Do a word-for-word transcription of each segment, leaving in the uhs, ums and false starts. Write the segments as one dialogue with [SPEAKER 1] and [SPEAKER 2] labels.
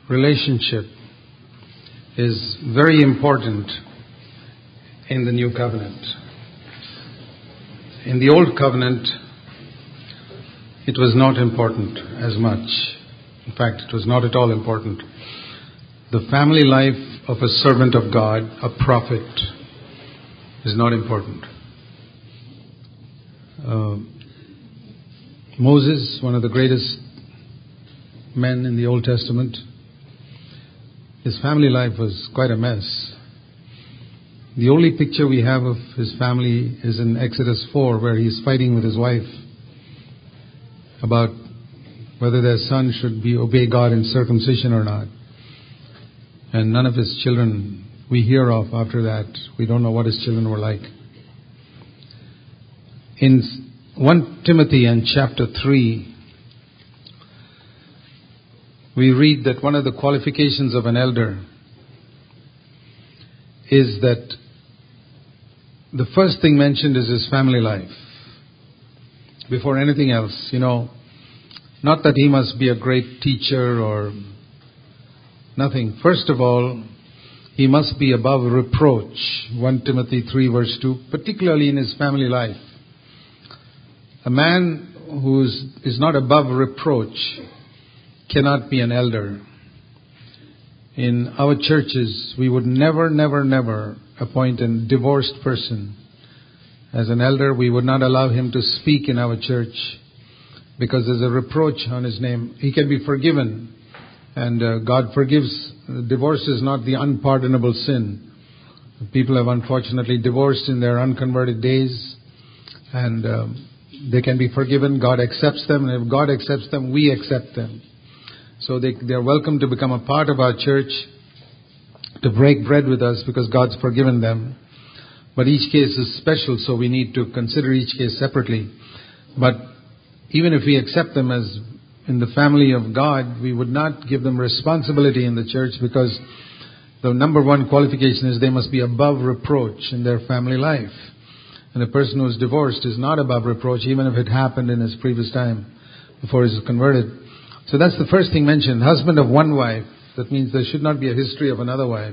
[SPEAKER 1] relationship is very important in the new covenant. In the old covenant, it was not important as much. In fact, it was not at all important. The family life of a servant of God, a prophet, is not important. Uh, Moses, one of the greatest men in the Old Testament, his family life was quite a mess. The only picture we have of his family is in Exodus four, where he's fighting with his wife about whether their son should be obey God in circumcision or not. And none of his children we hear of after that. We don't know what his children were like. In First Timothy and chapter three, we read that one of the qualifications of an elder is that the first thing mentioned is his family life. Before anything else, you know, not that he must be a great teacher or nothing. First of all, he must be above reproach. First Timothy three verse two, particularly in his family life. A man who is, is not above reproach cannot be an elder. In our churches, we would never, never, never appoint a divorced person as an elder. We would not allow him to speak in our church because there's a reproach on his name. He can be forgiven, and uh, God forgives. Divorce is not the unpardonable sin. People have unfortunately divorced in their unconverted days, and um, they can be forgiven. God accepts them, and if God accepts them, we accept them. So they, they are welcome to become a part of our church, to break bread with us because God's forgiven them. But each case is special, so we need to consider each case separately. But even if we accept them as in the family of God, we would not give them responsibility in the church because the number one qualification is they must be above reproach in their family life. And a person who is divorced is not above reproach, even if it happened in his previous time before he was converted. So that's the first thing mentioned. Husband of one wife. That means there should not be a history of another wife.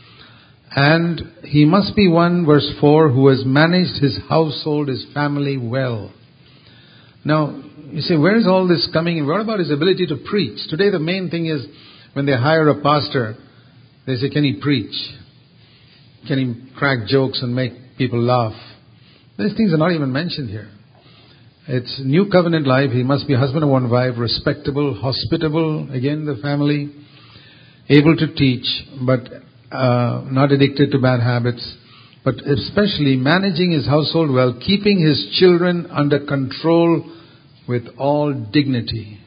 [SPEAKER 1] And he must be one, verse four, who has managed his household, his family well. Now, you say, where is all this coming in? What about his ability to preach? Today the main thing is when they hire a pastor, they say, can he preach? Can he crack jokes and make people laugh? These things are not even mentioned here. It's new covenant life. He must be husband of one wife, respectable, hospitable, again the family, able to teach, but uh, not addicted to bad habits, but especially managing his household well, keeping his children under control with all dignity.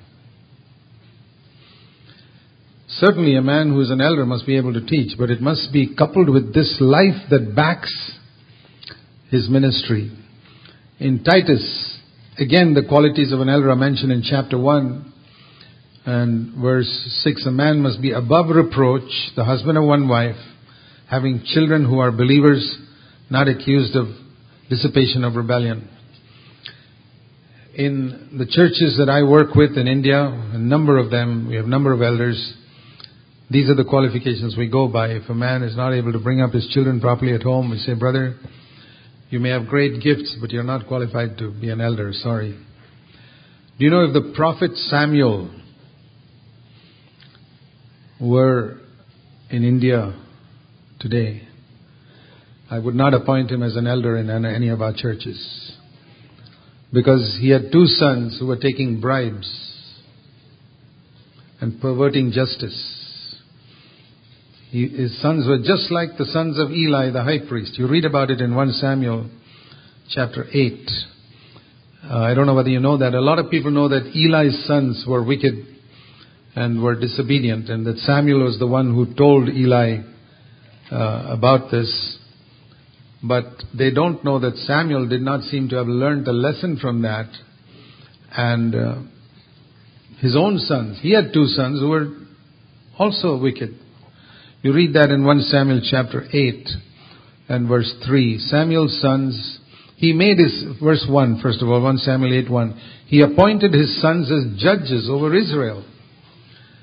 [SPEAKER 1] Certainly a man who is an elder must be able to teach, but it must be coupled with this life that backs his ministry. In Titus, again, the qualities of an elder are mentioned in chapter one and verse six. A man must be above reproach, the husband of one wife, having children who are believers, not accused of dissipation of rebellion. In the churches that I work with in India, a number of them, we have a number of elders. These are the qualifications we go by. If a man is not able to bring up his children properly at home, we say, brother, you may have great gifts, but you're not qualified to be an elder. Sorry. Do you know if the prophet Samuel were in India today, I would not appoint him as an elder in any of our churches. Because he had two sons who were taking bribes and perverting justice. He, his sons were just like the sons of Eli, the high priest. You read about it in First Samuel chapter eight. Uh, I don't know whether you know that. A lot of people know that Eli's sons were wicked and were disobedient, and that Samuel was the one who told Eli uh, about this. But they don't know that Samuel did not seem to have learned the lesson from that. And uh, his own sons, he had two sons who were also wicked. You read that in First Samuel chapter eight and verse three. Samuel's sons, he made his, verse one, first of all, First Samuel eight one. He appointed his sons as judges over Israel.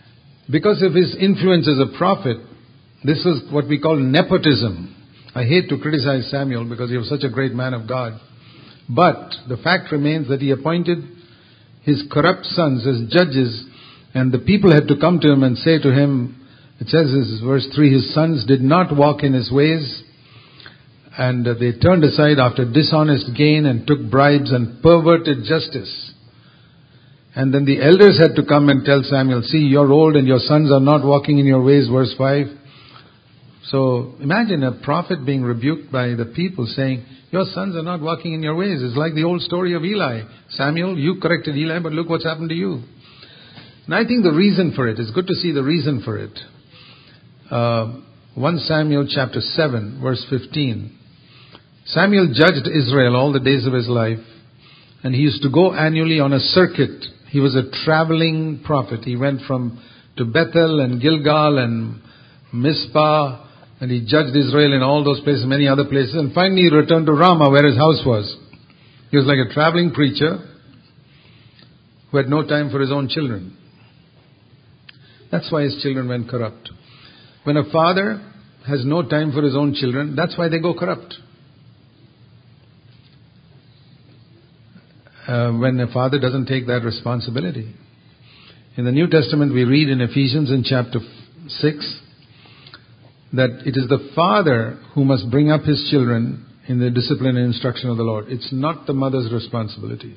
[SPEAKER 1] because of his influence as a prophet, this is what we call nepotism. I hate to criticize Samuel because he was such a great man of God. But the fact remains that he appointed his corrupt sons as judges, and the people had to come to him and say to him, it says in verse three, his sons did not walk in his ways, and they turned aside after dishonest gain and took bribes and perverted justice. And then the elders had to come and tell Samuel, see, you're old and your sons are not walking in your ways, verse five. So imagine a prophet being rebuked by the people saying, your sons are not walking in your ways. It's like the old story of Eli. Samuel, you corrected Eli, but look what's happened to you. And I think the reason for it, it's good to see the reason for it. Uh, First Samuel chapter seven, verse fifteen. Samuel judged Israel all the days of his life, and he used to go annually on a circuit. He was a traveling prophet. He went from to Bethel and Gilgal and Mizpah, and he judged Israel in all those places, many other places, and finally he returned to Ramah where his house was. He was like a traveling preacher who had no time for his own children. That's why his children went corrupt. When a father has no time for his own children, that's why they go corrupt. Uh, when a father doesn't take that responsibility. In the New Testament we read in Ephesians in chapter six that it is the father who must bring up his children in the discipline and instruction of the Lord. It's not the mother's responsibility.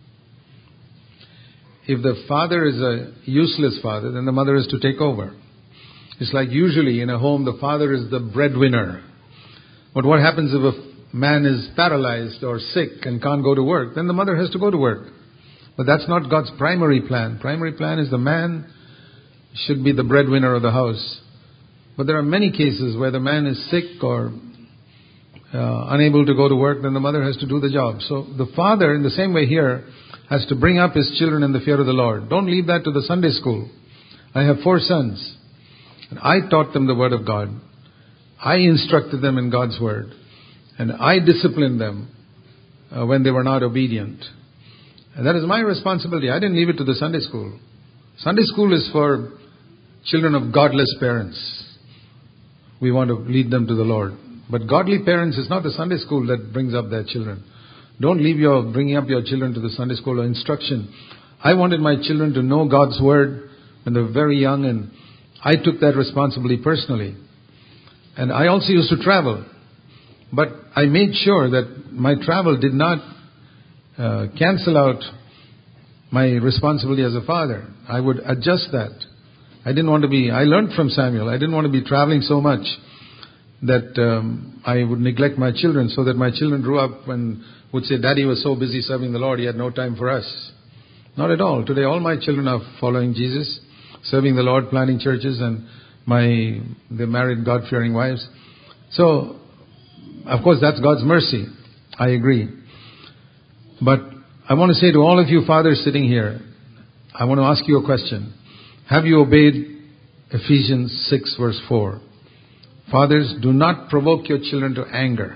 [SPEAKER 1] If the father is a useless father, then the mother is to take over. It's like usually in a home the father is the breadwinner. But what happens if a man is paralyzed or sick and can't go to work? Then the mother has to go to work. But that's not God's primary plan. Primary plan is the man should be the breadwinner of the house. But there are many cases where the man is sick or uh, unable to go to work, then the mother has to do the job. So the father, in the same way here, has to bring up his children in the fear of the Lord. Don't leave that to the Sunday school. I have four sons, and I taught them the Word of God. I instructed them in God's Word, and I disciplined them uh, when they were not obedient. And that is my responsibility. I didn't leave it to the Sunday school. Sunday school is for children of godless parents. We want to lead them to the Lord. But godly parents, is not the Sunday school that brings up their children. Don't leave your bringing up your children to the Sunday school or instruction. I wanted my children to know God's Word when they were very young, and I took that responsibility personally. And I also used to travel. But I made sure that my travel did not uh, cancel out my responsibility as a father. I would adjust that. I didn't want to be, I learned from Samuel, I didn't want to be traveling so much that um, I would neglect my children, so that my children grew up and would say, Daddy was so busy serving the Lord, he had no time for us. Not at all. Today all my children are following Jesus, serving the Lord, planting churches, and my they married God-fearing wives. So, of course, that's God's mercy. I agree. But I want to say to all of you fathers sitting here, I want to ask you a question. Have you obeyed Ephesians six verse four? Fathers, do not provoke your children to anger.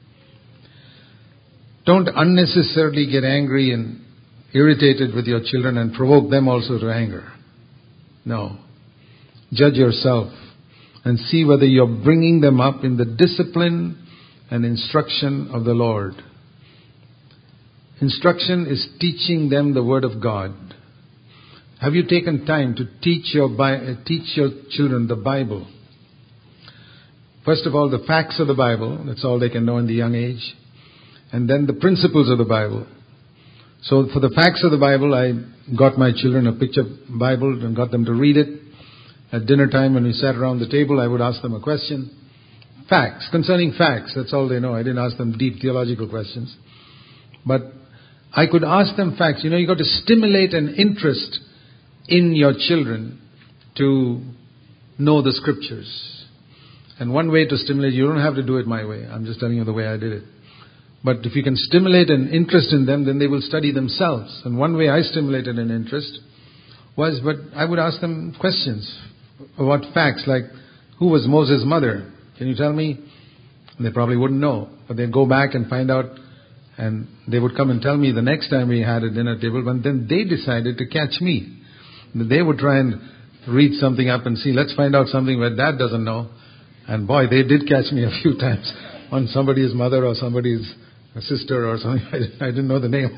[SPEAKER 1] Don't unnecessarily get angry and irritated with your children and provoke them also to anger. No. Judge yourself and see whether you're bringing them up in the discipline and instruction of the Lord. Instruction is teaching them the Word of God. Have you taken time to teach your teach your children the Bible? First of all, the facts of the Bible. That's all they can know in the young age. And then the principles of the Bible. So for the facts of the Bible, I got my children a picture Bible and got them to read it. At dinner time, when we sat around the table, I would ask them a question. Facts, concerning facts. That's all they know. I didn't ask them deep theological questions. But I could ask them facts. You know, you got to stimulate an interest in your children to know the Scriptures. And one way to stimulate, you don't have to do it my way. I'm just telling you the way I did it. But if you can stimulate an interest in them, then they will study themselves. And one way I stimulated an interest was, but I would ask them questions about facts, like, who was Moses' mother? Can you tell me? And they probably wouldn't know. But they'd go back and find out, and they would come and tell me the next time we had a dinner table, but then they decided to catch me. They would try and read something up and see, let's find out something where Dad doesn't know. And boy, they did catch me a few times on somebody's mother or somebody's sister or something. I didn't know the name.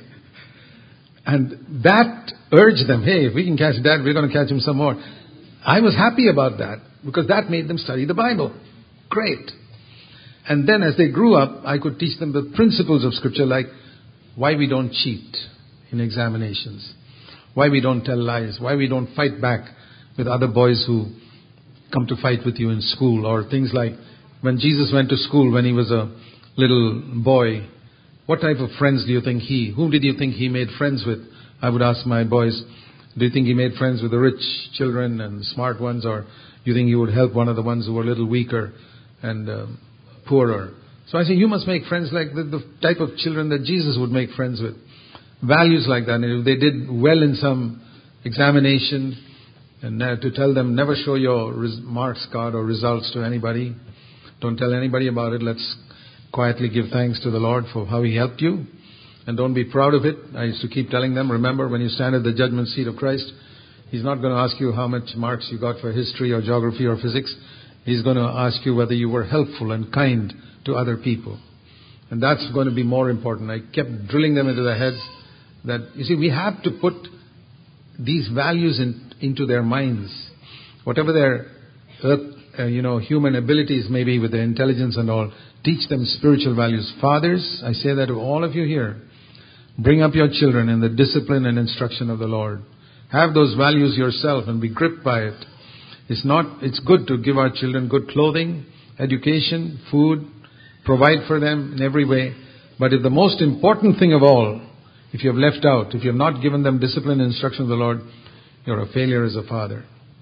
[SPEAKER 1] And that urged them, hey, if we can catch Dad, we're going to catch him some more. I was happy about that because that made them study the Bible. Great. And then as they grew up, I could teach them the principles of Scripture, like why we don't cheat in examinations, why we don't tell lies, why we don't fight back with other boys who come to fight with you in school, or things like when Jesus went to school when he was a little boy, what type of friends do you think he, whom did you think he made friends with? I would ask my boys, do you think he made friends with the rich children and smart ones, or do you think he would help one of the ones who were a little weaker and um, poorer? So I say, you must make friends like the, the type of children that Jesus would make friends with. Values like that. And if they did well in some examination, and uh, to tell them, never show your res- marks card or results to anybody. Don't tell anybody about it. Let's quietly give thanks to the Lord for how He helped you. And don't be proud of it. I used to keep telling them, remember, when you stand at the judgment seat of Christ, He's not going to ask you how much marks you got for history or geography or physics. He's going to ask you whether you were helpful and kind to other people. And that's going to be more important. I kept drilling them into their heads that, you see, we have to put these values in, into their minds. Whatever their earth, uh, you know, human abilities may be with their intelligence and all, teach them spiritual values. Fathers, I say that to all of you here, bring up your children in the discipline and instruction of the Lord. Have those values yourself and be gripped by it. It's not, it's good to give our children good clothing, education, food, provide for them in every way. But if the most important thing of all, if you have left out, if you have not given them discipline and instruction of the Lord, you're a failure as a father.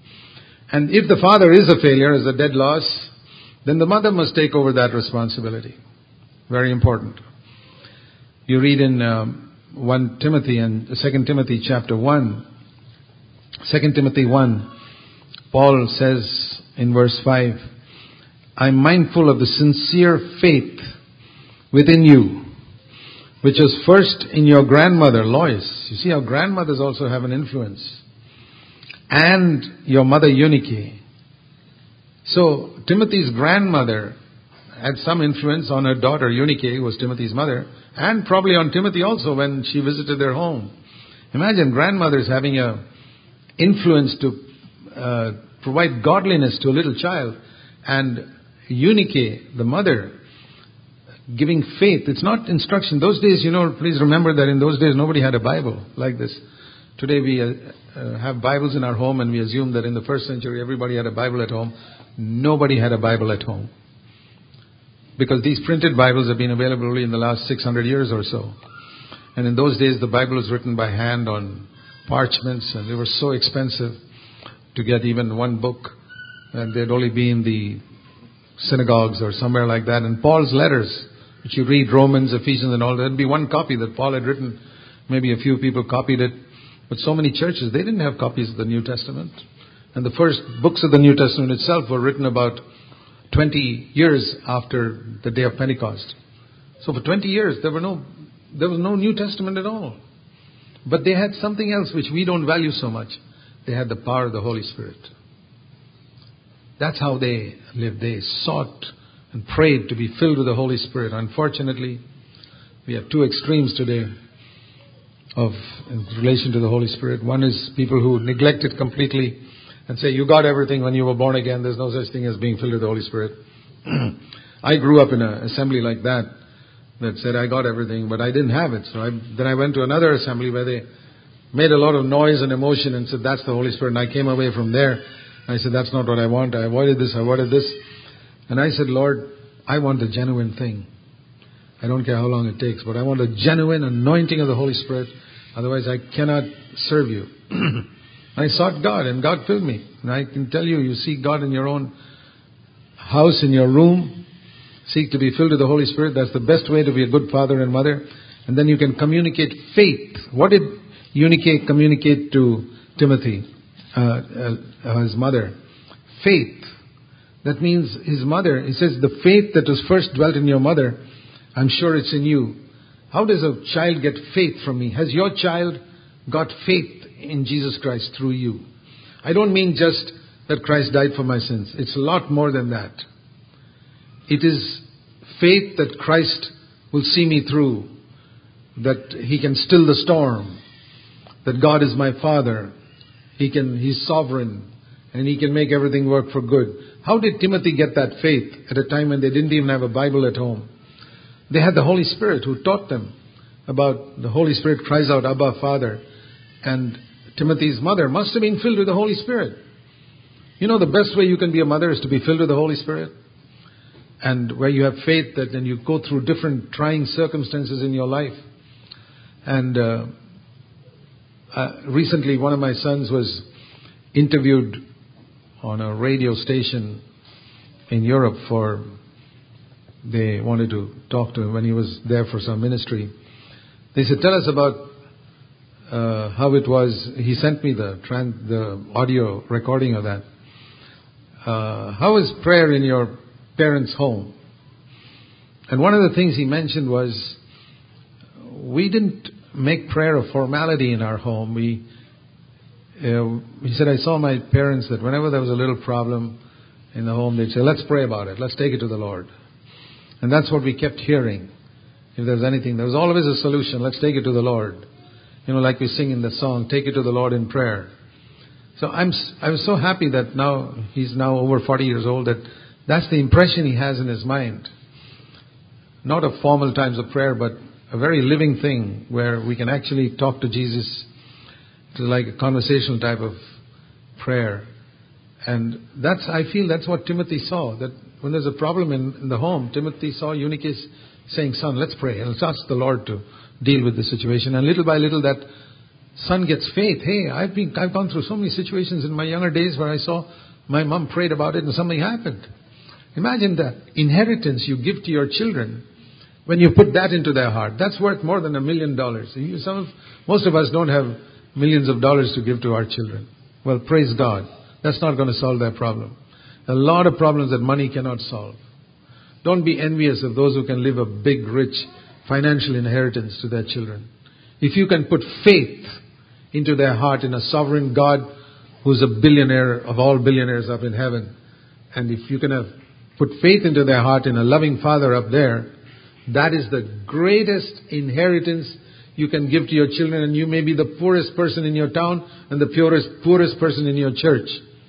[SPEAKER 1] And if the father is a failure, as a dead loss, then the mother must take over that responsibility. Very important. You read in um, First Timothy and Second Timothy chapter one. Second Timothy one, Paul says in verse five, I'm mindful of the sincere faith within you, which was first in your grandmother, Lois. You see how grandmothers also have an influence. And your mother, Eunice. So, Timothy's grandmother had some influence on her daughter, Eunice, who was Timothy's mother, and probably on Timothy also when she visited their home. Imagine grandmothers having a influence to uh, provide godliness to a little child. And Eunice, the mother, giving faith. It's not instruction. Those days, you know, please remember that in those days nobody had a Bible like this. Today we uh, uh, have Bibles in our home, and we assume that in the first century everybody had a Bible at home. Nobody had a Bible at home. Because these printed Bibles have been available only in the last six hundred years or so. And in those days the Bible was written by hand on parchments, and they were so expensive to get even one book. And they'd only be in the synagogues or somewhere like that. And Paul's letters, which you read, Romans, Ephesians and all, there'd be one copy that Paul had written. Maybe a few people copied it. But so many churches, they didn't have copies of the New Testament. And the first books of the New Testament itself were written about twenty years after the day of Pentecost. So for twenty years, there were no, there was no New Testament at all. But they had something else which we don't value so much. They had the power of the Holy Spirit. That's how they lived. They sought and prayed to be filled with the Holy Spirit. Unfortunately, we have two extremes today of in relation to the Holy Spirit. One is people who neglect it completely and say, you got everything when you were born again. There's no such thing as being filled with the Holy Spirit. I grew up in an assembly like that, that said I got everything, but I didn't have it. So I, then I went to another assembly where they made a lot of noise and emotion and said, that's the Holy Spirit. And I came away from there. I said, that's not what I want. I avoided this, I avoided this. And I said, Lord, I want the genuine thing. I don't care how long it takes, but I want a genuine anointing of the Holy Spirit. Otherwise, I cannot serve you. I sought God, and God filled me. And I can tell you, you seek God in your own house, in your room. Seek to be filled with the Holy Spirit. That's the best way to be a good father and mother. And then you can communicate faith. What did Eunice communicate to Timothy, uh, uh, his mother? Faith. That means his mother, he says, the faith that was first dwelt in your mother, I'm sure it's in you. How does a child get faith from me? Has your child got faith in Jesus Christ through you? I don't mean just that Christ died for my sins. It's a lot more than that. It is faith that Christ will see me through, that He can still the storm, that God is my Father, He can, He's sovereign, and He can make everything work for good. How did Timothy get that faith at a time when they didn't even have a Bible at home? They had the Holy Spirit who taught them about the Holy Spirit cries out, Abba, Father. And Timothy's mother must have been filled with the Holy Spirit. You know, the best way you can be a mother is to be filled with the Holy Spirit. And where you have faith that then you go through different trying circumstances in your life. And uh, uh, recently one of my sons was interviewed on a radio station in Europe for, they wanted to talk to him when he was there for some ministry. They said, tell us about uh, how it was. He sent me the, trans, the audio recording of that. Uh, how is prayer in your parents' home? And one of the things he mentioned was, we didn't make prayer a formality in our home. We, uh, he said, I saw my parents that whenever there was a little problem in the home, they'd say, let's pray about it. Let's take it to the Lord. And that's what we kept hearing. If there's anything, there was always a solution. Let's take it to the Lord. You know, like we sing in the song, take it to the Lord in prayer. So I'm, I was so happy that now, he's now over forty years old, that that's the impression he has in his mind. Not a formal times of prayer, but a very living thing where we can actually talk to Jesus. It's like a conversational type of prayer. And that's, I feel that's what Timothy saw. That when there's a problem in, in the home, Timothy saw Eutychus saying, son, let's pray. And let's ask the Lord to deal with the situation. And little by little that son gets faith. Hey, I've been, I've gone through so many situations in my younger days where I saw my mom prayed about it and something happened. Imagine that inheritance you give to your children when you put that into their heart. That's worth more than a million dollars. You, some of, most of us don't have millions of dollars to give to our children. Well, praise God. That's not going to solve their problem. A lot of problems that money cannot solve. Don't be envious of those who can live a big, rich financial inheritance to their children. If you can put faith into their heart in a sovereign God who's a billionaire of all billionaires up in heaven, and if you can have put faith into their heart in a loving Father up there, that is the greatest inheritance you can give to your children. And you may be the poorest person in your town and the purest, poorest person in your church.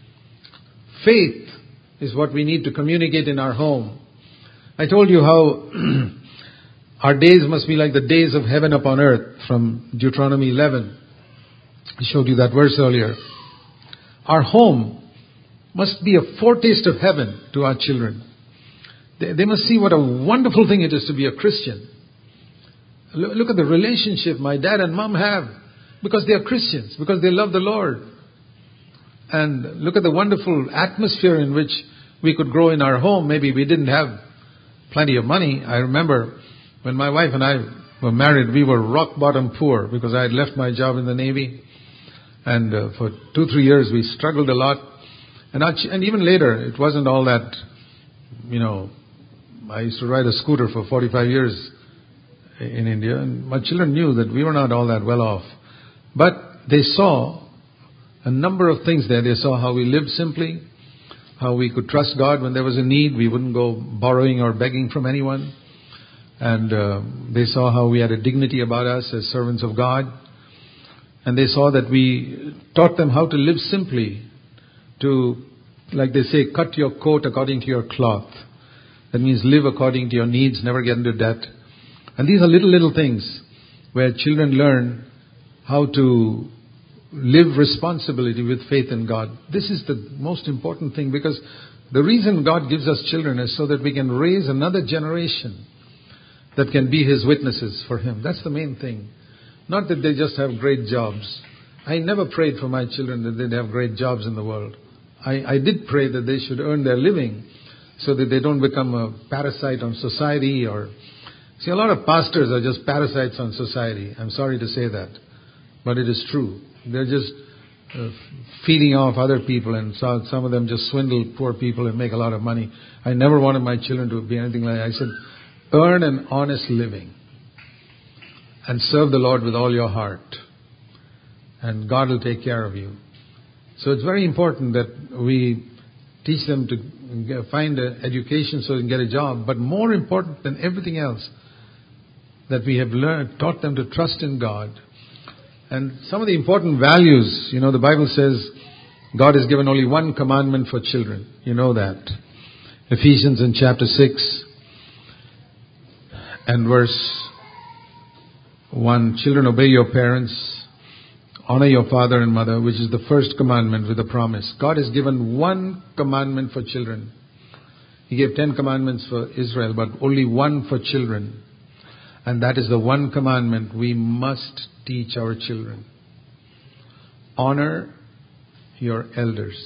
[SPEAKER 1] Faith is what we need to communicate in our home. I told you how our days must be like the days of heaven upon earth from Deuteronomy eleven. I showed you that verse earlier. Our home must be a foretaste of heaven to our children. They, they must see what a wonderful thing it is to be a Christian. Look, look at the relationship my dad and mom have because they are Christians, because they love the Lord. And look at the wonderful atmosphere in which we could grow in our home. Maybe we didn't have plenty of money. I remember when my wife and I were married, we were rock bottom poor because I had left my job in the Navy. And uh, for two, three years we struggled a lot. And, our ch- and even later, it wasn't all that, you know, I used to ride a scooter for forty-five years in India. And my children knew that we were not all that well off. But they saw a number of things there. They saw how we lived simply, how we could trust God when there was a need. We wouldn't go borrowing or begging from anyone. And uh, they saw how we had a dignity about us as servants of God. And they saw that we taught them how to live simply, to, like they say, cut your coat according to your cloth. That means live according to your needs, never get into debt. And these are little, little things where children learn how to live responsibility with faith in God. This is the most important thing, because the reason God gives us children is so that we can raise another generation that can be His witnesses for Him. That's the main thing. Not that they just have great jobs. I never prayed for my children that they'd have great jobs in the world. I, I did pray that they should earn their living so that they don't become a parasite on society. Or see, a lot of pastors are just parasites on society. I'm sorry to say that, but it is true. They're just uh, feeding off other people, and so some of them just swindle poor people and make a lot of money. I never wanted my children to be anything like that. I said, earn an honest living and serve the Lord with all your heart, and God will take care of you. So it's very important that we teach them to find an education so they can get a job. But more important than everything else, that we have learned, taught them to trust in God. And some of the important values, you know, the Bible says God has given only one commandment for children. You know that. Ephesians in chapter six and verse one. Children, obey your parents. Honor your father and mother, which is the first commandment with a promise. God has given one commandment for children. He gave ten commandments for Israel, but only one for children. And that is the one commandment we must teach our children. Honor your elders.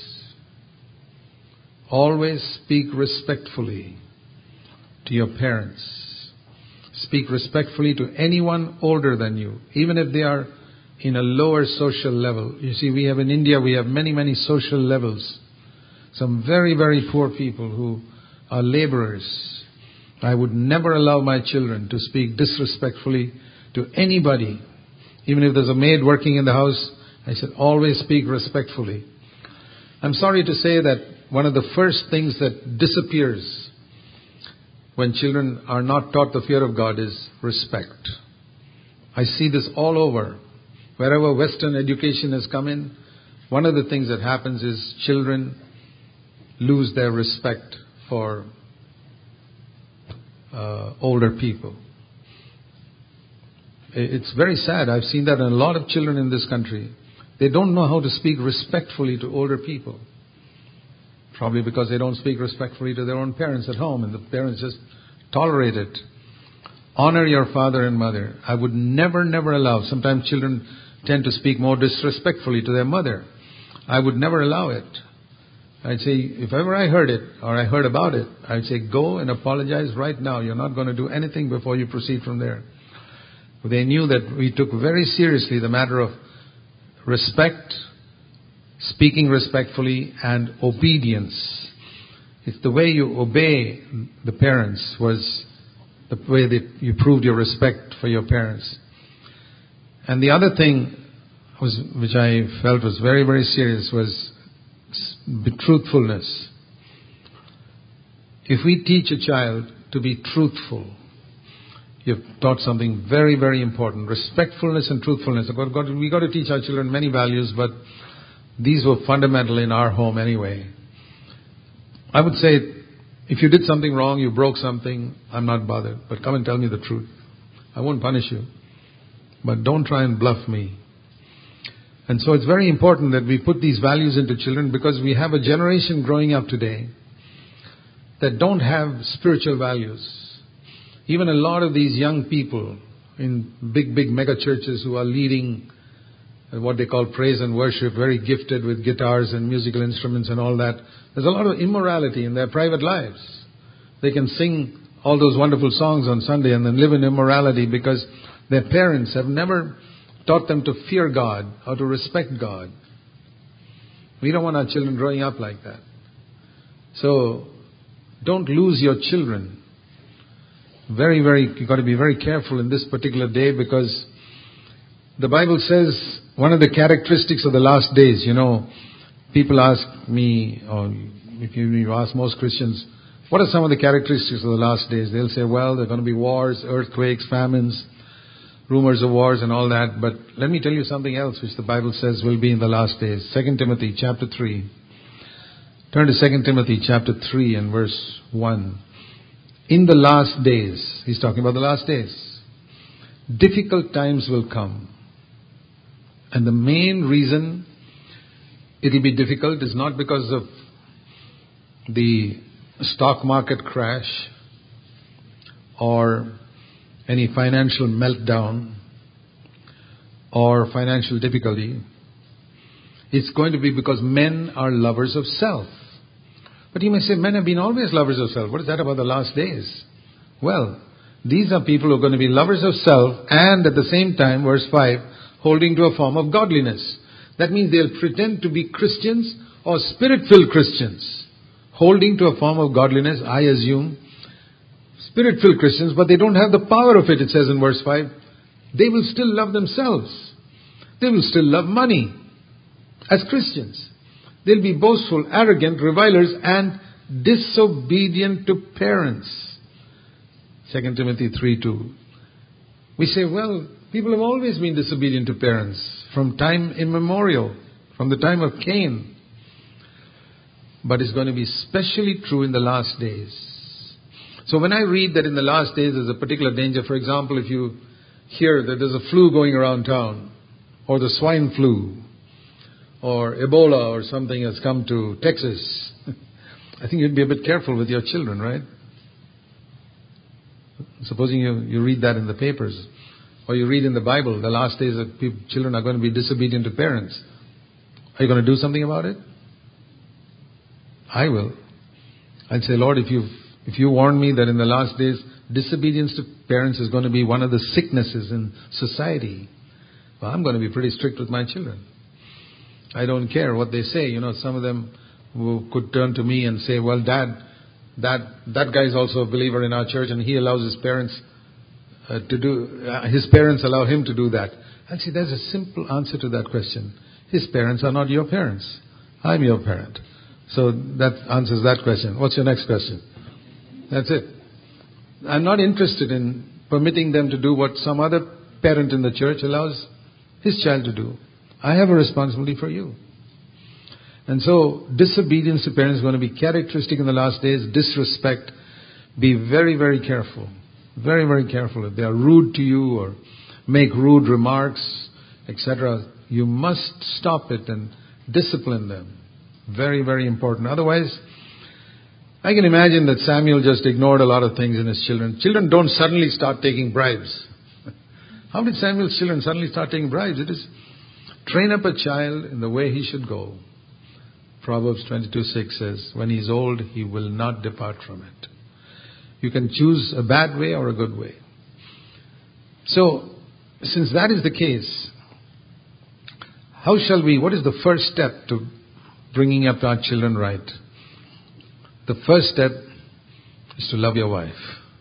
[SPEAKER 1] Always speak respectfully to your parents. Speak respectfully to anyone older than you, even if they are in a lower social level. You see, we have in India, we have many, many social levels. Some very, very poor people who are laborers. I would never allow my children to speak disrespectfully to anybody. Even if there's a maid working in the house, I said, always speak respectfully. I'm sorry to say that one of the first things that disappears when children are not taught the fear of God is respect. I see this all over. Wherever Western education has come in, one of the things that happens is children lose their respect for uh, older people. It's very sad. I've seen that in a lot of children in this country. They don't know how to speak respectfully to older people. Probably because they don't speak respectfully to their own parents at home, and the parents just tolerate it. Honor your father and mother. I would never, never allow. Sometimes children tend to speak more disrespectfully to their mother. I would never allow it. I'd say, if ever I heard it or I heard about it, I'd say, go and apologize right now. You're not going to do anything before you proceed from there. They knew that we took very seriously the matter of respect, speaking respectfully, and obedience. It's the way you obey the parents was the way that you proved your respect for your parents. And the other thing was, which I felt was very, very serious, was truthfulness. If we teach a child to be truthful, you've taught something very, very important. Respectfulness and truthfulness. We've got to teach our children many values, but these were fundamental in our home anyway. I would say, if you did something wrong, you broke something, I'm not bothered. But come and tell me the truth. I won't punish you. But don't try and bluff me. And so it's very important that we put these values into children, because we have a generation growing up today that don't have spiritual values. Even a lot of these young people in big, big mega churches who are leading what they call praise and worship, very gifted with guitars and musical instruments and all that. There's a lot of immorality in their private lives. They can sing all those wonderful songs on Sunday and then live in immorality because their parents have never taught them to fear God or to respect God. We don't want our children growing up like that. So don't lose your children. Very, very, you've got to be very careful in this particular day, because the Bible says one of the characteristics of the last days, you know, people ask me, or if you, you ask most Christians, what are some of the characteristics of the last days? They'll say, well, there are going to be wars, earthquakes, famines, rumors of wars and all that. But let me tell you something else which the Bible says will be in the last days. Second Timothy chapter three. Turn to Second Timothy chapter three and verse one. In the last days, he's talking about the last days, difficult times will come. And the main reason it will be difficult is not because of the stock market crash or any financial meltdown or financial difficulty. It's going to be because men are lovers of self. But you may say, men have been always lovers of self. What is that about the last days? Well, these are people who are going to be lovers of self and at the same time, verse five, holding to a form of godliness. That means they'll pretend to be Christians or spirit-filled Christians, holding to a form of godliness, I assume, spirit-filled Christians, but they don't have the power of it, it says in verse five. They will still love themselves. They will still love money as Christians. They'll be boastful, arrogant, revilers, and disobedient to parents. Second Timothy three two. We say, well, people have always been disobedient to parents from time immemorial, from the time of Cain. But it's going to be especially true in the last days. So when I read that in the last days there's a particular danger, for example, if you hear that there's a flu going around town, or the swine flu, or Ebola or something has come to Texas, I think you'd be a bit careful with your children, right? Supposing you, you read that in the papers, or you read in the Bible, the last days that people, children are going to be disobedient to parents. Are you going to do something about it? I will. I'd say, Lord, if you if you warn me that in the last days disobedience to parents is going to be one of the sicknesses in society, well, I'm going to be pretty strict with my children. I don't care what they say. You know, some of them who could turn to me and say, well, Dad, that that guy is also a believer in our church and he allows his parents uh, to do, uh, his parents allow him to do that. I'll say, there's a simple answer to that question. His parents are not your parents. I'm your parent. So that answers that question. What's your next question? That's it. I'm not interested in permitting them to do what some other parent in the church allows his child to do. I have a responsibility for you. And so disobedience to parents is going to be characteristic in the last days. Disrespect. Be very, very careful. Very, very careful. If they are rude to you or make rude remarks, et cetera, you must stop it and discipline them. Very, very important. Otherwise, I can imagine that Samuel just ignored a lot of things in his children. Children don't suddenly start taking bribes. How did Samuel's children suddenly start taking bribes? It is train up a child in the way he should go. Proverbs twenty-two six says, when he is old, he will not depart from it. You can choose a bad way or a good way. So, since that is the case, how shall we, what is the first step to bringing up our children right? The first step is to love your wife,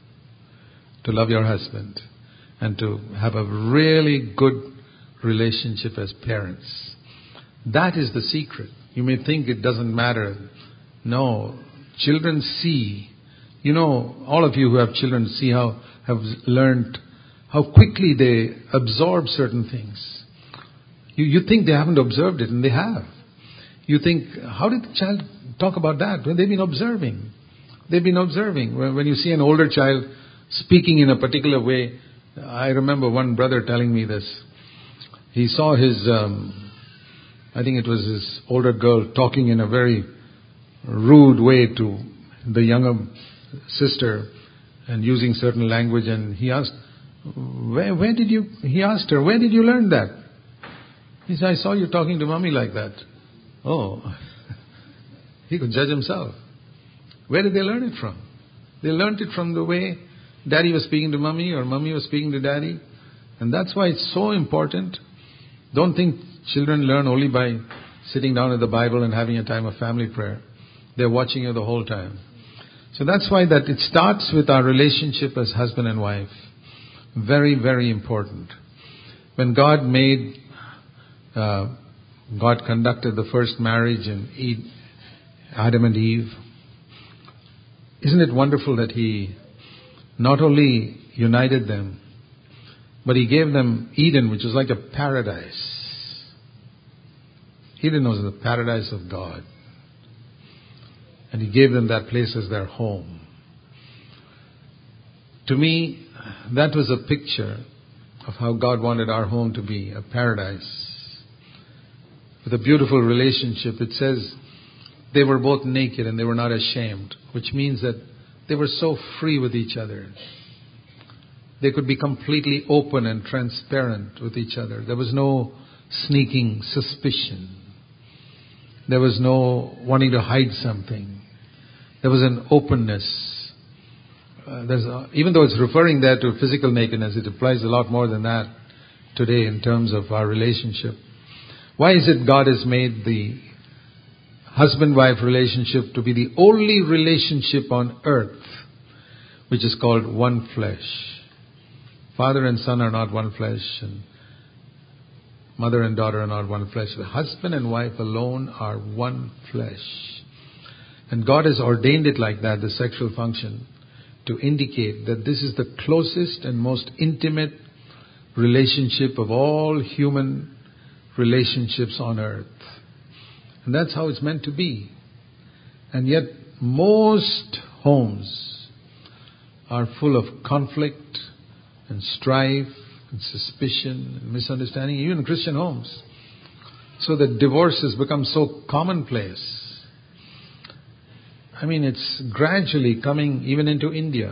[SPEAKER 1] to love your husband, and to have a really good relationship as parents. That is the secret. You may think it doesn't matter. No, children see. You know, all of you who have children see how have learned how quickly they absorb certain things. You, you think they haven't observed it, and they have. You think, how did the child talk about that? Well, they've been observing. They've been observing. When you see an older child speaking in a particular way, I remember one brother telling me this. He saw his, um, I think it was his older girl talking in a very rude way to the younger sister and using certain language, and he asked, where, where did you, he asked her, where did you learn that? He said, I saw you talking to mommy like that. Oh, he could judge himself. Where did they learn it from? They learned it from the way daddy was speaking to mommy or mommy was speaking to daddy. And that's why it's so important. Don't think children learn only by sitting down at the Bible and having a time of family prayer. They're watching you the whole time. So that's why that it starts with our relationship as husband and wife. Very, very important. When God made... Uh, God conducted the first marriage in Adam and Eve. Isn't it wonderful that He not only united them, but He gave them Eden, which was like a paradise. Eden was the paradise of God. And He gave them that place as their home. To me, that was a picture of how God wanted our home to be, a paradise. With a beautiful relationship. It says they were both naked and they were not ashamed, which means that they were so free with each other. They could be completely open and transparent with each other. There was no sneaking suspicion. There was no wanting to hide something. There was an openness. Uh, there's a, even though it's referring there to physical nakedness, it applies a lot more than that today in terms of our relationship. Why is it God has made the husband-wife relationship to be the only relationship on earth which is called one flesh? Father and son are not one flesh. And Mother and daughter are not one flesh. The husband and wife alone are one flesh. And God has ordained it like that, the sexual function, to indicate that this is the closest and most intimate relationship of all human relationships on earth. And that's how it's meant to be. And yet most homes are full of conflict and strife and suspicion and misunderstanding, even in Christian homes. So that divorce has become so commonplace. I mean, it's gradually coming even into India.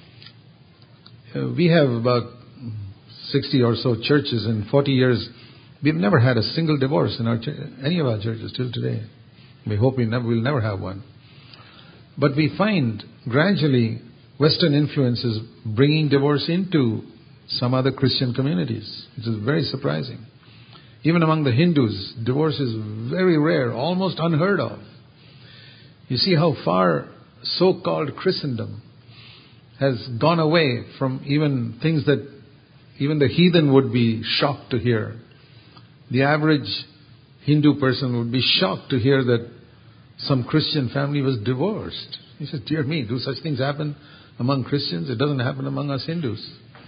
[SPEAKER 1] Uh, we have about sixty or so churches in forty years. We've never had a single divorce in our ch- any of our churches till today. We hope we never, we'll never have one. But we find gradually Western influences bringing divorce into some other Christian communities, which is very surprising. Even among the Hindus, divorce is very rare, almost unheard of. You see how far so-called Christendom has gone away from even things that even the heathen would be shocked to hear. The average Hindu person would be shocked to hear that some Christian family was divorced. He says, dear me, do such things happen among Christians? It doesn't happen among us Hindus.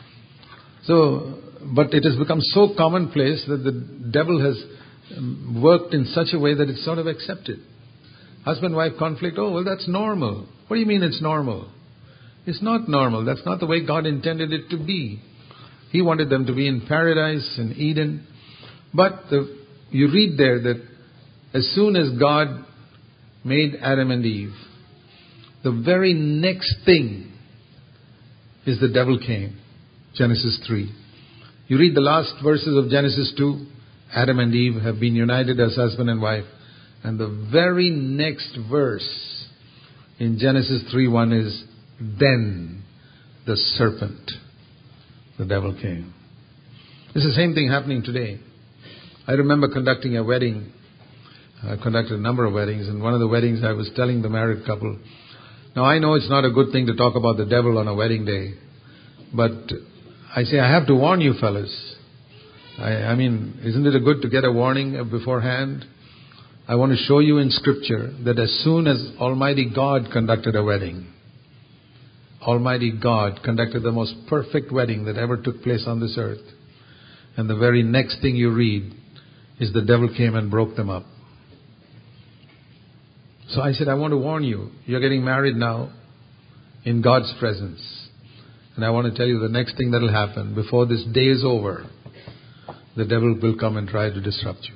[SPEAKER 1] So, but it has become so commonplace that the devil has worked in such a way that it's sort of accepted. Husband-wife conflict, oh, well, that's normal. What do you mean it's normal? It's not normal. That's not the way God intended it to be. He wanted them to be in paradise, in Eden. But the, you read there that as soon as God made Adam and Eve, the very next thing is the devil came. Genesis three. You read the last verses of Genesis two, Adam and Eve have been united as husband and wife. And the very next verse in Genesis three one is, then the serpent, the devil came. It's the same thing happening today. I remember conducting a wedding. I conducted a number of weddings, and one of the weddings I was telling the married couple, now I know it's not a good thing to talk about the devil on a wedding day, but I say, I have to warn you fellas. I, I mean, isn't it good to get a warning beforehand? I want to show you in Scripture that as soon as Almighty God conducted a wedding, Almighty God conducted the most perfect wedding that ever took place on this earth. And the very next thing you read is the devil came and broke them up. So I said, I want to warn you. You're getting married now in God's presence. And I want to tell you the next thing that will happen. Before this day is over, the devil will come and try to disrupt you.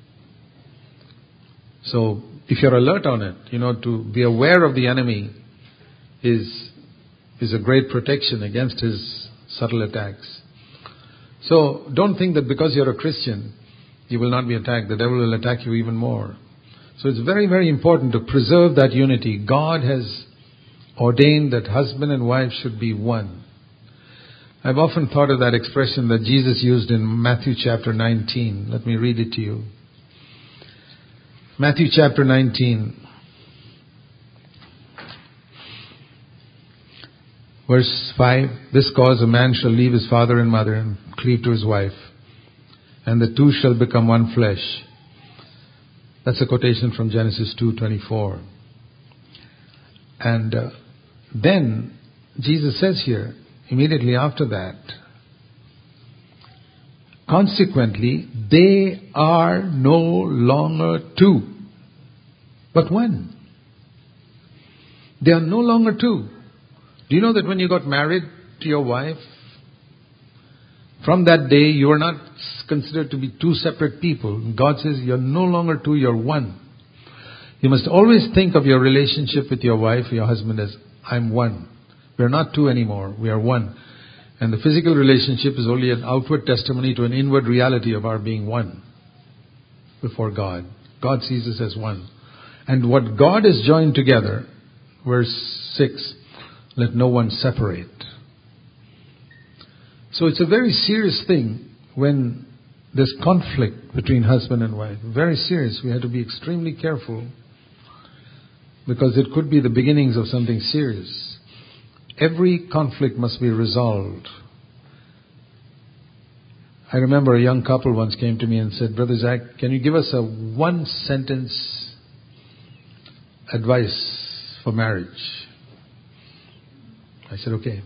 [SPEAKER 1] So if you're alert on it, you know, to be aware of the enemy is, is a great protection against his subtle attacks. So don't think that because you're a Christian, you will not be attacked. The devil will attack you even more. So it's very, very important to preserve that unity. God has ordained that husband and wife should be one. I've often thought of that expression that Jesus used in Matthew chapter nineteen. Let me read it to you. Matthew chapter nineteen, verse five. This cause a man shall leave his father and mother and cleave to his wife, and the two shall become one flesh. That's a quotation from Genesis two twenty-four. And uh, then Jesus says here, immediately after that, consequently, they are no longer two, but one. They are no longer two. Do you know that when you got married to your wife, from that day you are not considered to be two separate people. God says you're no longer two, you're one. You must always think of your relationship with your wife or your husband as, I'm one. We are not two anymore, we are one. And the physical relationship is only an outward testimony to an inward reality of our being one before God. God sees us as one. And what God has joined together, verse six, let no one separate. So it's a very serious thing when there's conflict between husband and wife. Very serious. We have to be extremely careful because it could be the beginnings of something serious. Every conflict must be resolved. I remember a young couple once came to me and said, Brother Zach, can you give us a one sentence advice for marriage? I said, okay.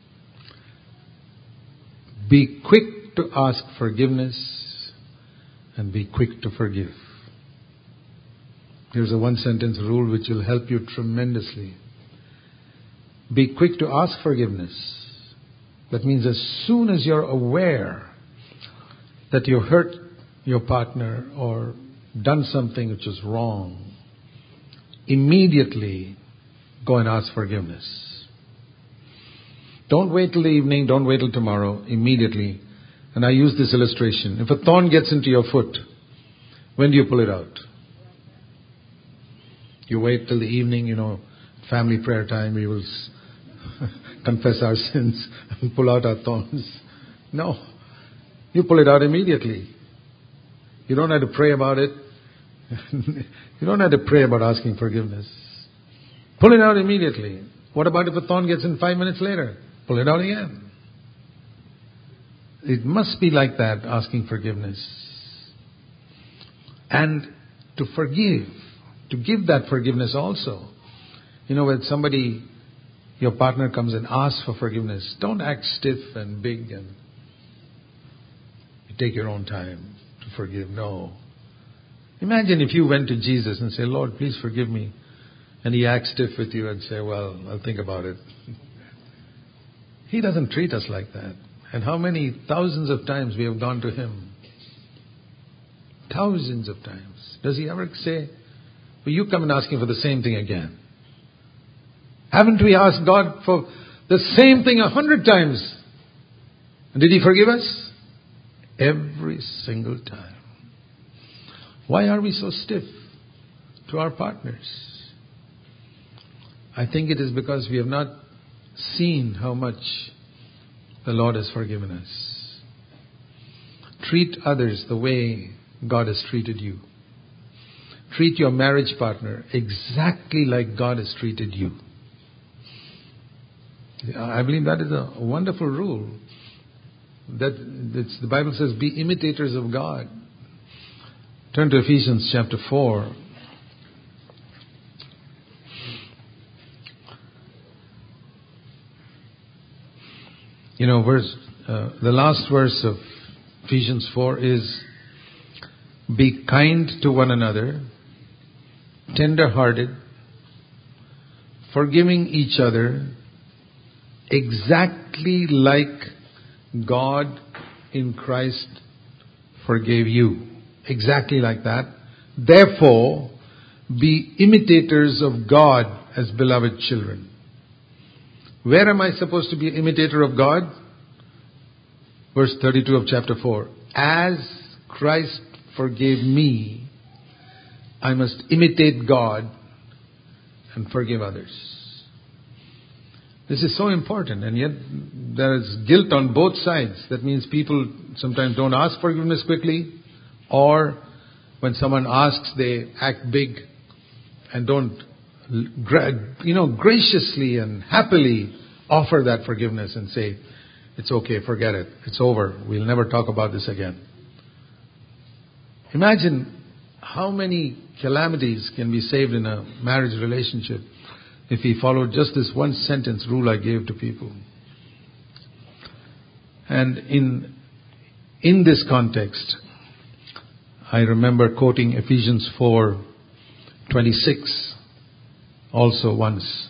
[SPEAKER 1] Be quick to ask forgiveness and be quick to forgive. Here's a one sentence rule which will help you tremendously. Be quick to ask forgiveness. That means as soon as you're aware that you hurt your partner or done something which is wrong, immediately go and ask forgiveness. Don't wait till the evening, don't wait till tomorrow, immediately. And I use this illustration. If a thorn gets into your foot, when do you pull it out? You wait till the evening, you know, family prayer time, we will confess our sins and pull out our thorns. No. You pull it out immediately. You don't have to pray about it. You don't have to pray about asking forgiveness. Pull it out immediately. What about if a thorn gets in five minutes later? Pull it out again. It must be like that, asking forgiveness. And to forgive, to give that forgiveness also. You know, when somebody, your partner comes and asks for forgiveness, don't act stiff and big and you take your own time to forgive. No. Imagine if you went to Jesus and say, Lord, please forgive me. And he acts stiff with you and say, well, I'll think about it. He doesn't treat us like that. And how many thousands of times we have gone to him? Thousands of times. Does he ever say, will you come and ask him for the same thing again? Haven't we asked God for the same thing a hundred times? And did he forgive us? Every single time. Why are we so stiff to our partners? I think it is because we have not seen how much the Lord has forgiven us. Treat others the way God has treated you. Treat your marriage partner exactly like God has treated you. I believe that is a wonderful rule. That it's, the Bible says, be imitators of God. Turn to Ephesians chapter four. You know, verse uh, the last verse of Ephesians four is, be kind to one another, tender-hearted, forgiving each other, exactly like God in Christ forgave you. Exactly like that. Therefore, be imitators of God as beloved children. Where am I supposed to be an imitator of God? Verse thirty-two of chapter four. As Christ forgave me, I must imitate God and forgive others. This is so important, and yet there is guilt on both sides. That means people sometimes don't ask forgiveness quickly, or when someone asks, they act big and don't, you know, graciously and happily offer that forgiveness and say, it's okay, forget it, it's over, we'll never talk about this again. Imagine how many calamities can be saved in a marriage relationship if we followed just this one sentence rule I gave to people. And in in this context, I remember quoting Ephesians four twenty-six also once.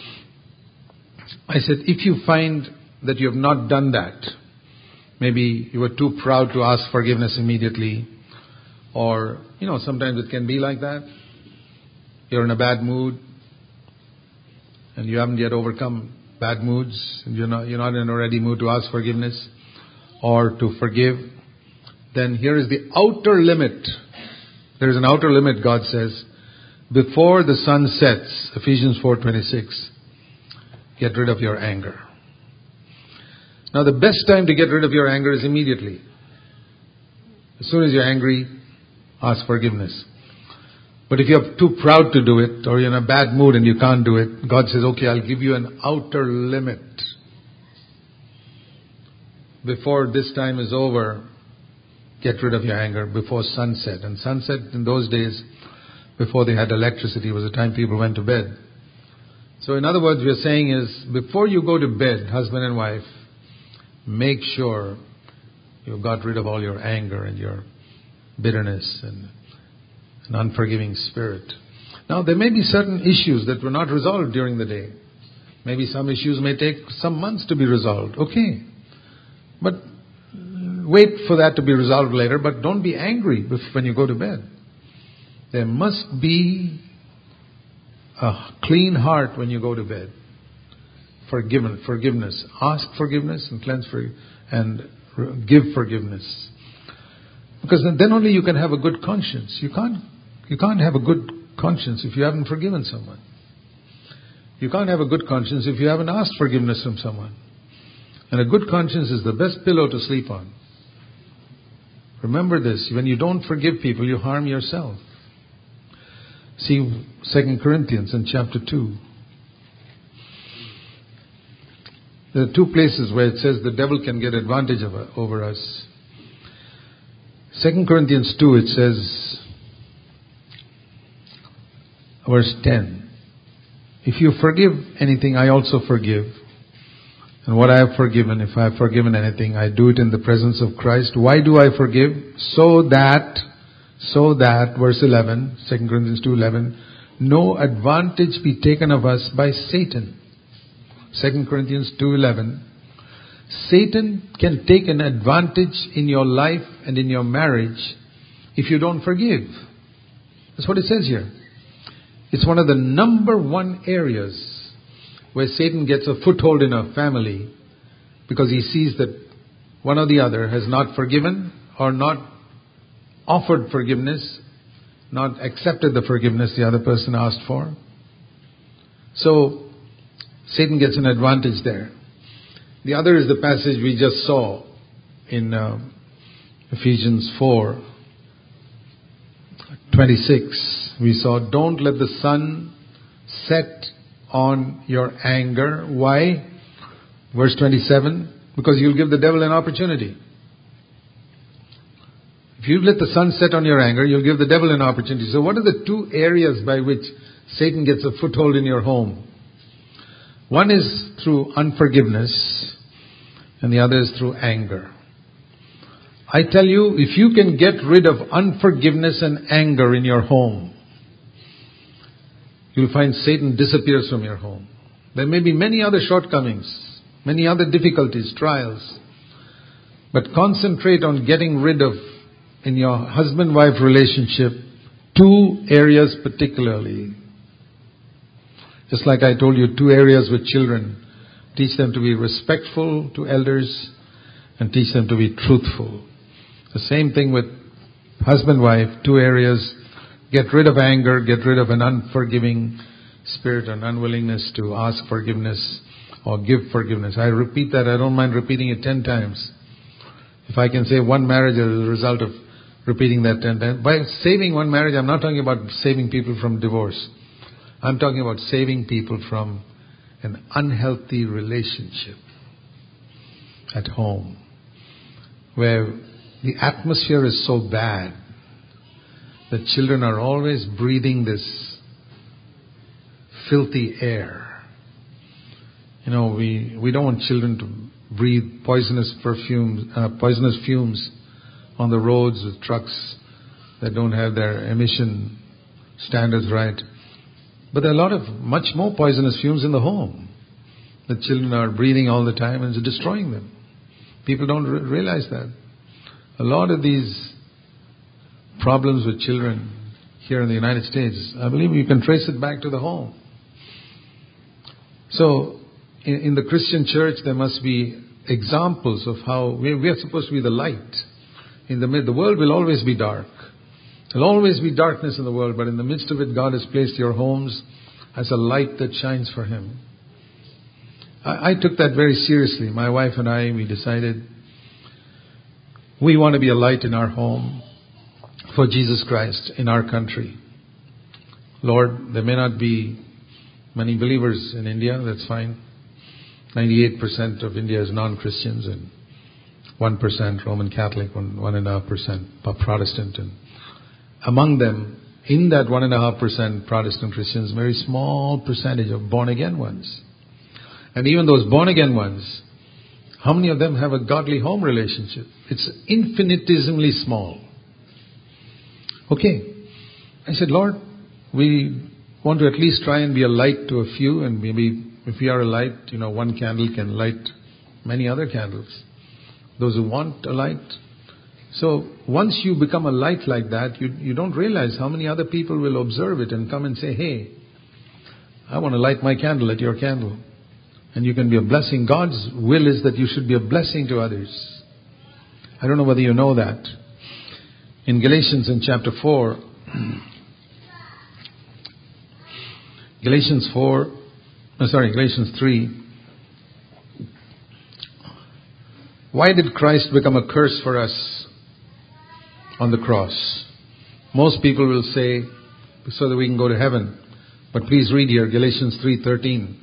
[SPEAKER 1] I said, if you find that you have not done that, maybe you were too proud to ask forgiveness immediately, or, you know, sometimes it can be like that. You're in a bad mood, and you haven't yet overcome bad moods, and you're not, you're not in a ready mood to ask forgiveness or to forgive, then here is the outer limit. There is an outer limit, God says. Before the sun sets, Ephesians four twenty-six, get rid of your anger. Now the best time to get rid of your anger is immediately. As soon as you're angry, ask forgiveness. But if you're too proud to do it, or you're in a bad mood and you can't do it, God says, okay, I'll give you an outer limit. Before this time is over, get rid of your anger before sunset. And sunset in those days, before they had electricity, was the time people went to bed. So in other words, we are saying is, before you go to bed, husband and wife, make sure you got rid of all your anger and your bitterness and an unforgiving spirit. Now, there may be certain issues that were not resolved during the day. Maybe some issues may take some months to be resolved. Okay. But wait for that to be resolved later, but don't be angry when you go to bed. There must be a clean heart when you go to bed. Forgiven, forgiveness. Ask forgiveness and cleanse for, and give forgiveness. Because then only you can have a good conscience. You can't, you can't have a good conscience if you haven't forgiven someone. You can't have a good conscience if you haven't asked forgiveness from someone. And a good conscience is the best pillow to sleep on. Remember this, when you don't forgive people, you harm yourself. See Second Corinthians in chapter two. There are two places where it says the devil can get advantage of, over us. Second Corinthians two, it says, verse ten. If you forgive anything, I also forgive. And what I have forgiven, if I have forgiven anything, I do it in the presence of Christ. Why do I forgive? So that, so that, verse eleven, Second Corinthians two eleven, no advantage be taken of us by Satan. Second Corinthians two eleven. Satan can take an advantage in your life and in your marriage if you don't forgive. That's what it says here. It's one of the number one areas where Satan gets a foothold in a family because he sees that one or the other has not forgiven or not offered forgiveness, not accepted the forgiveness the other person asked for. So Satan gets an advantage there. The other is the passage we just saw in uh, Ephesians four twenty-six. We saw, don't let the sun set on your anger. Why? Verse twenty-seven, because you'll give the devil an opportunity. If you let the sun set on your anger, you'll give the devil an opportunity. So what are the two areas by which Satan gets a foothold in your home? One is through unforgiveness, and the other is through anger. I tell you, if you can get rid of unforgiveness and anger in your home, you'll find Satan disappears from your home. There may be many other shortcomings, many other difficulties, trials, but concentrate on getting rid of, in your husband-wife relationship, two areas particularly. Just like I told you, two areas with children. Teach them to be respectful to elders and teach them to be truthful. The same thing with husband-wife, two areas. Get rid of anger, get rid of an unforgiving spirit and unwillingness to ask forgiveness or give forgiveness. I repeat that, I don't mind repeating it ten times. If I can save one marriage as a result of repeating that ten times. By saving one marriage, I'm not talking about saving people from divorce. I'm talking about saving people from an unhealthy relationship at home, where the atmosphere is so bad that children are always breathing this filthy air. You know, we, we don't want children to breathe poisonous perfumes, uh, poisonous fumes on the roads with trucks that don't have their emission standards right. But there are a lot of much more poisonous fumes in the home that children are breathing all the time and it's destroying them. People don't re- realize that. A lot of these problems with children here in the United States, I believe you can trace it back to the home. So, in, in the Christian church, there must be examples of how we, we are supposed to be the light. In the mid, the world will always be dark. There will always be darkness in the world, but in the midst of it, God has placed your homes as a light that shines for Him. I, I took that very seriously. My wife and I, we decided we want to be a light in our home for Jesus Christ in our country. Lord, there may not be many believers in India, that's fine. ninety-eight percent of India is non-Christians and one percent Roman Catholic, one, one and a half percent Protestant. And among them, in that one and a half percent Protestant Christians, very small percentage of born again ones. And even those born again ones, how many of them have a godly home relationship? It's infinitesimally small. Okay. I said, Lord, we want to at least try and be a light to a few, and maybe if we are a light, you know, one candle can light many other candles. Those who want a light. So once you become a light like that, you, you don't realize how many other people will observe it and come and say, hey, I want to light my candle at your candle. And you can be a blessing. God's will is that you should be a blessing to others. I don't know whether you know that. In Galatians in chapter four, Galatians four, no, sorry, Galatians three. Why did Christ become a curse for us on the cross? Most people will say, so that we can go to heaven. But please read here, Galatians three thirteen.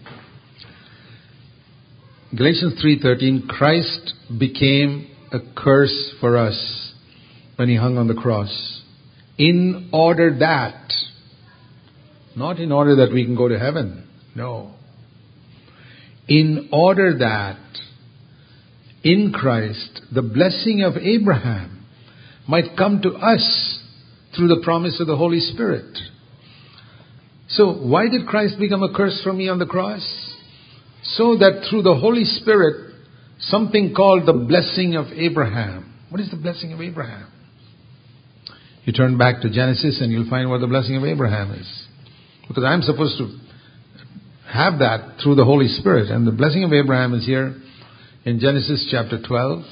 [SPEAKER 1] Galatians three thirteen, Christ became a curse for us when He hung on the cross. In order that, not in order that we can go to heaven. No. In order that, in Christ, the blessing of Abraham might come to us through the promise of the Holy Spirit. So, why did Christ become a curse for me on the cross? So that through the Holy Spirit, something called the blessing of Abraham. What is the blessing of Abraham? You turn back to Genesis and you'll find what the blessing of Abraham is. Because I'm supposed to have that through the Holy Spirit. And the blessing of Abraham is here in Genesis chapter twelve.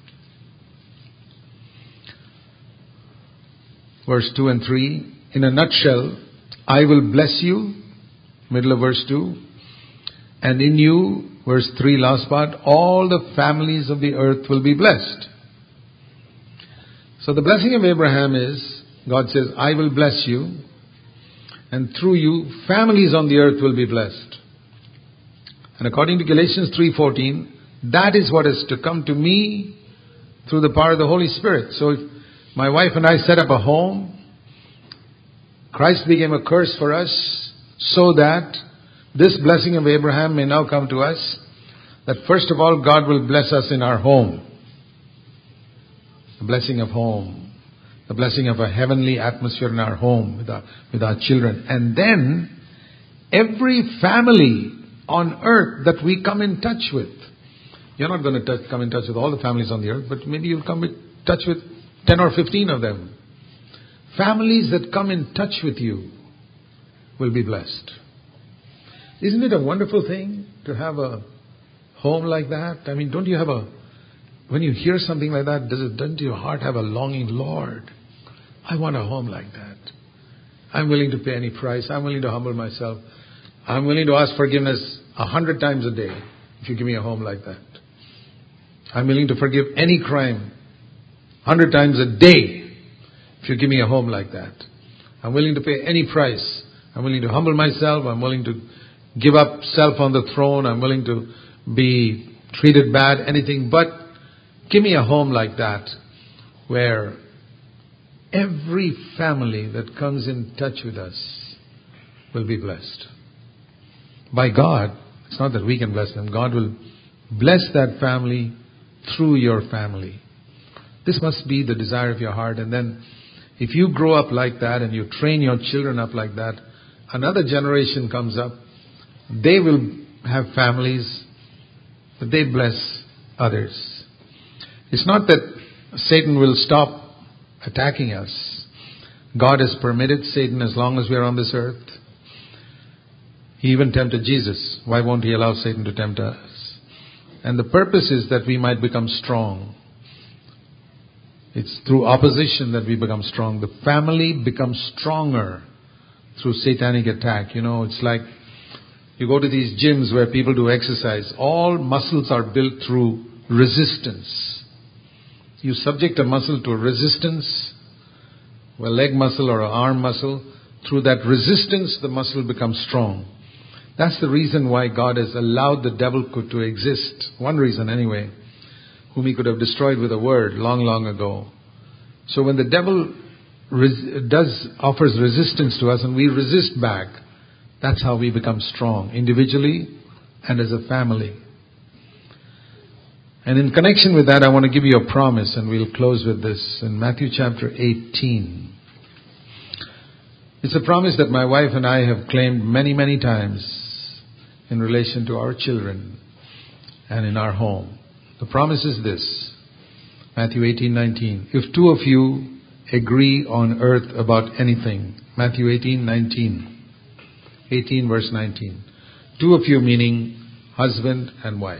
[SPEAKER 1] Verse two and three. In a nutshell, I will bless you. Middle of verse two. And in you, verse three, last part, all the families of the earth will be blessed. So the blessing of Abraham is, God says, I will bless you. And through you, families on the earth will be blessed. And according to Galatians three fourteen, that is what is to come to me through the power of the Holy Spirit. So if my wife and I set up a home, Christ became a curse for us so that this blessing of Abraham may now come to us. That first of all, God will bless us in our home. The blessing of home. The blessing of a heavenly atmosphere in our home with our, with our children. And then, every family on earth that we come in touch with. You're not going to touch, come in touch with all the families on the earth, but maybe you'll come in touch with ten or fifteen of them. Families that come in touch with you will be blessed. Isn't it a wonderful thing to have a home like that? I mean, don't you have a... When you hear something like that, does it, doesn't your heart have a longing? Lord, I want a home like that. I'm willing to pay any price. I'm willing to humble myself. I'm willing to ask forgiveness a hundred times a day if you give me a home like that. I'm willing to forgive any crime a hundred times a day if you give me a home like that. I'm willing to pay any price. I'm willing to humble myself. I'm willing to give up self on the throne. I'm willing to be treated bad, anything but give me a home like that where every family that comes in touch with us will be blessed. By God, it's not that we can bless them. God will bless that family through your family. This must be the desire of your heart. And then if you grow up like that and you train your children up like that, another generation comes up. They will have families, but they bless others. It's not that Satan will stop attacking us. God has permitted Satan as long as we are on this earth. He even tempted Jesus. Why won't He allow Satan to tempt us? And the purpose is that we might become strong. It's through opposition that we become strong. The family becomes stronger through satanic attack. You know, it's like you go to these gyms where people do exercise. All muscles are built through resistance. You subject a muscle to a resistance, a leg muscle or an arm muscle. Through that resistance, the muscle becomes strong. That's the reason why God has allowed the devil to exist. One reason anyway. whom he could have destroyed with a word long, long ago. So when the devil res- does offers resistance to us and we resist back, that's how we become strong, individually and as a family. And in connection with that, I want to give you a promise, and we'll close with this in Matthew chapter eighteen. It's a promise that my wife and I have claimed many, many times in relation to our children and in our home. The promise is this, Matthew eighteen nineteen. If two of you agree on earth about anything, Matthew eighteen nineteen. eighteen verse nineteen. Two of you meaning husband and wife.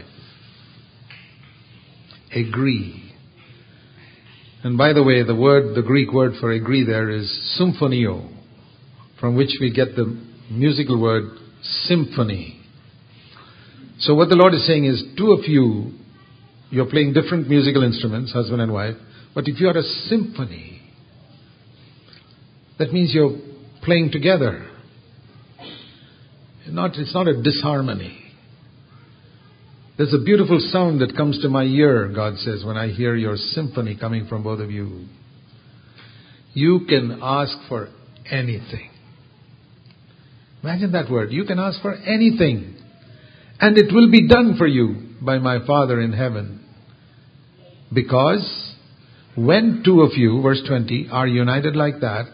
[SPEAKER 1] Agree. And by the way, the word, the Greek word for agree there is symphonio, from which we get the musical word symphony. So what the Lord is saying is, two of you, you're playing different musical instruments, husband and wife, but if you are a symphony, that means you're playing together. Not, it's not a disharmony. There's a beautiful sound that comes to my ear, God says, when I hear your symphony coming from both of you. You can ask for anything. Imagine that word. You can ask for anything. And it will be done for you by my Father in heaven. Because when two of you, verse twenty, are united like that,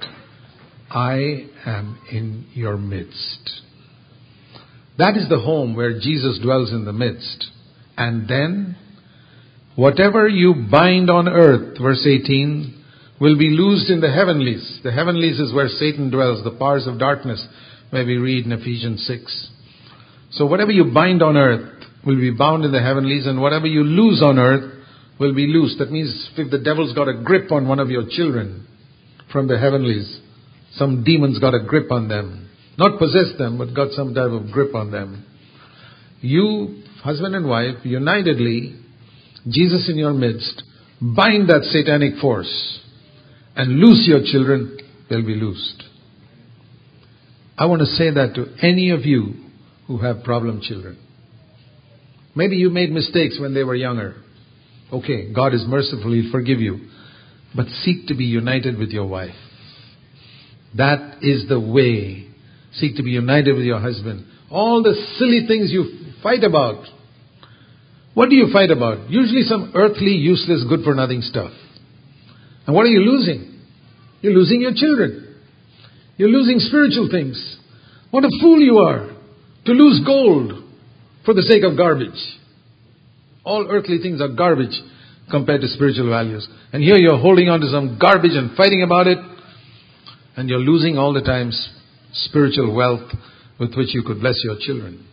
[SPEAKER 1] I am in your midst. That is the home where Jesus dwells in the midst. And then, whatever you bind on earth, verse eighteen, will be loosed in the heavenlies. The heavenlies is where Satan dwells, the powers of darkness, where we read in Ephesians six. So whatever you bind on earth will be bound in the heavenlies, and whatever you loose on earth will be loosed. That means if the devil's got a grip on one of your children from the heavenlies, some demon's got a grip on them. Not possessed them, but got some type of grip on them. You, husband and wife, unitedly, Jesus in your midst, bind that satanic force and loose your children, they'll be loosed. I want to say that to any of you who have problem children. Maybe you made mistakes when they were younger. Okay, God is merciful, He'll forgive you. But seek to be united with your wife. That is the way. Seek to be united with your husband. All the silly things you fight about. What do you fight about? Usually some earthly, useless, good-for-nothing stuff. And what are you losing? You're losing your children. You're losing spiritual things. What a fool you are to lose gold for the sake of garbage. All earthly things are garbage compared to spiritual values. And here you're holding on to some garbage and fighting about it. And you're losing all the time spiritual wealth with which you could bless your children.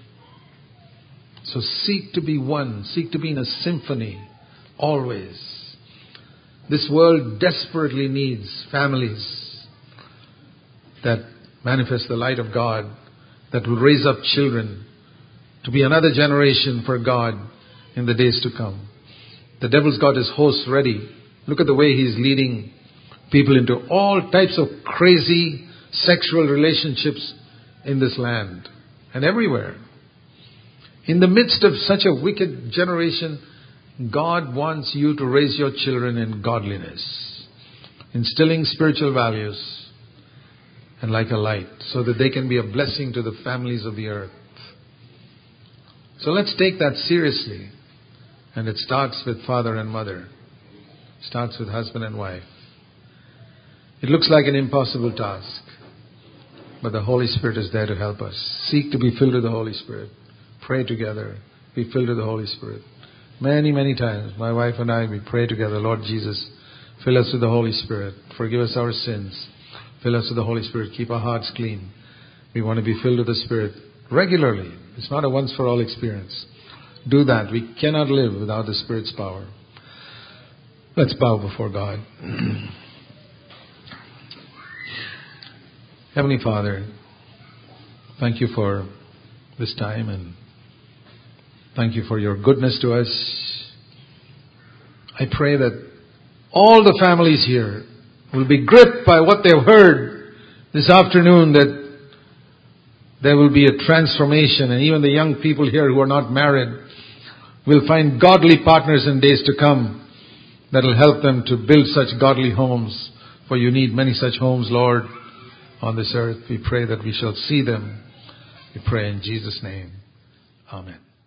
[SPEAKER 1] So seek to be one. Seek to be in a symphony. Always. This world desperately needs families that manifest the light of God, that will raise up children to be another generation for God in the days to come. The devil's got his hosts ready. Look at the way he's leading people into all types of crazy sexual relationships in this land and everywhere. In the midst of such a wicked generation, God wants you to raise your children in godliness, instilling spiritual values and like a light, so that they can be a blessing to the families of the earth. So let's take that seriously. And it starts with father and mother. It starts with husband and wife. It looks like an impossible task, but the Holy Spirit is there to help us. Seek to be filled with the Holy Spirit. Pray together. Be filled with the Holy Spirit. Many, many times, my wife and I, we pray together, Lord Jesus, fill us with the Holy Spirit. Forgive us our sins. Fill us with the Holy Spirit. Keep our hearts clean. We want to be filled with the Spirit regularly. It's not a once-for-all experience. Do that. We cannot live without the Spirit's power. Let's bow before God. Heavenly Father, thank you for this time, and thank you for your goodness to us. I pray that all the families here will be gripped by what they've heard this afternoon, that there will be a transformation, and even the young people here who are not married will find godly partners in days to come that will help them to build such godly homes. For you need many such homes, Lord, on this earth. We pray that we shall see them. We pray in Jesus' name. Amen.